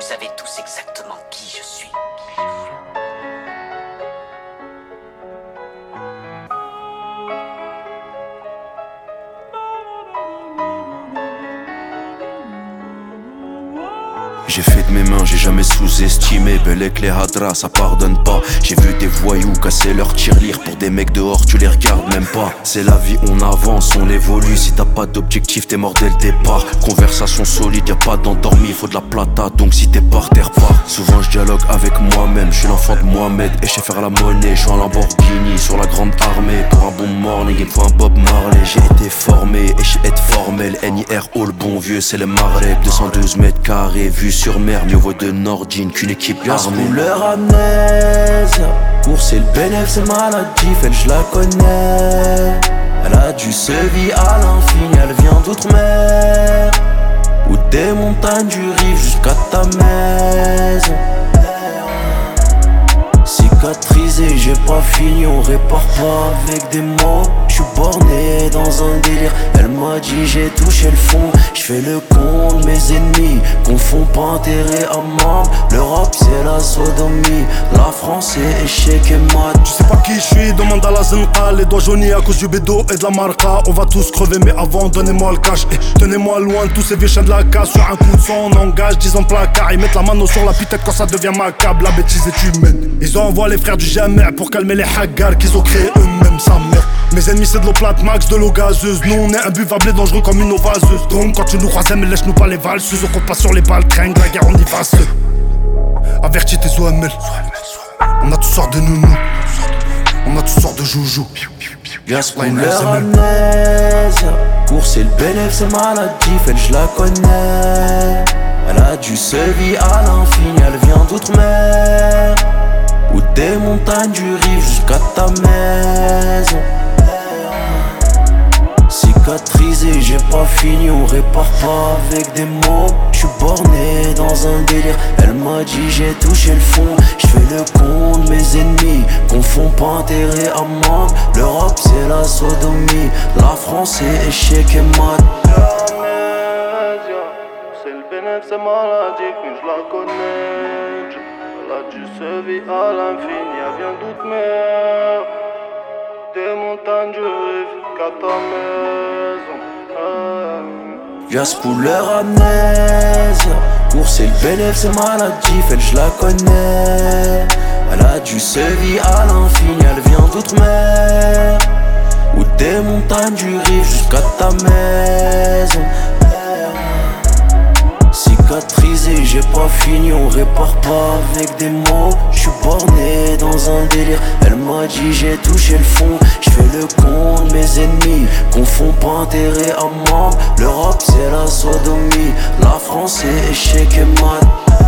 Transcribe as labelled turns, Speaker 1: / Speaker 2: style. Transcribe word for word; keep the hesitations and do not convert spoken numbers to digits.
Speaker 1: savez tous exactement qui je suis.
Speaker 2: J'ai fait de mes mains, j'ai jamais sous-estimé. Bellec les hadras, ça pardonne pas. J'ai vu des voyous casser leur tirelire. Pour des mecs dehors, tu les regardes même pas. C'est la vie, on avance, on évolue. Si t'as pas d'objectif, t'es mort dès le départ. Conversation solide, y'a pas d'endormi. Faut de la plata, donc si t'es par terre, pas. Souvent je dialogue avec moi-même. Je suis l'enfant de Mohamed et je sais faire la monnaie. Je suis en Lamborghini sur la grande armée. Pour un bon morning, il me faut un Bob Marley. J'ai été formé et je sais être formel. N I R O, le bon vieux, c'est le Maghreb. deux cent douze mètres carrés, vue sur mer, mieux vaut de Nordine qu'une équipe armée.
Speaker 3: Couleur amnésia, course et le bénéf c'est maladie, elle je la connais. Elle a du Séville à l'infini, elle vient d'outre-mer. Ou des montagnes du Rif jusqu'à ta maison. Cicatrisé, j'ai pas fini, on répare pas avec des mots. J'suis borné dans un délire, elle m'a dit j'ai touché le fond. J'fais le compte, mes ennemis confond pas intérêt à membre. L'Europe c'est la sodomie, la France c'est échec et mat.
Speaker 4: Tu sais pas qui je suis, demande à la Zenqa. Les doigts jaunis à cause du bédo et de la marca. On va tous crever mais avant donnez-moi le cash et tenez-moi loin de tous ces vieux chiens de la casse. Sur un coup de sang on engage dix ans placard. Ils mettent la mano sur la pitette quand ça devient macabre. La bêtise est humaine. Ils envoient les frères du Jammer pour calmer les haggars qu'ils ont créés eux-mêmes, sa mère. Mes ennemis c'est de l'eau plate max, de l'eau gazeuse. Nous on est imbuvable et dangereux comme une ovaseuse. Donc quand tu nous croises mais lèche-nous pas les valseuses. On compte pas sur les balles, crainte la guerre on y va seul. Avertis tes O M L. On a toutes sortes de nounous. On a toutes sortes de joujoux.
Speaker 3: Couleur amnésia, course et le bénéf c'est maladie, elle je la connais. Elle a du Séville à l'infini, elle vient d'outre-mer. Ou des montagnes du Rif jusqu'à ta maison. Cicatrisé, j'ai pas fini, on répare pas avec des mots. J'suis borné dans un délire, elle m'a dit j'ai touché le fond. J'fais le compte, mes ennemis confond pas intérêt à membre. L'Europe c'est la sodomie, la France c'est échec et mat.
Speaker 4: C'est le bénéfice, c'est maladie, que je la connais. Elle a du Séville à l'infini, elle vient d'outre-mer. Des montagnes du Rif qu'à ta maison.
Speaker 3: Yas couleur amnésia, course et le bénéf c'est maladie, elle je la connais. Elle a du Séville à l'infini, elle vient d'outre-mer. Ou des montagnes du Rif jusqu'à ta maison. Cicatrisé, j'ai pas fini, on répare pas avec des mots. J'suis borné dans un délire, elle m'a dit j'ai touché le fond. J'fais le compte, mes ennemis confond pas intérêt à membre. L'Europe c'est la sodomie, la France c'est échec et mat.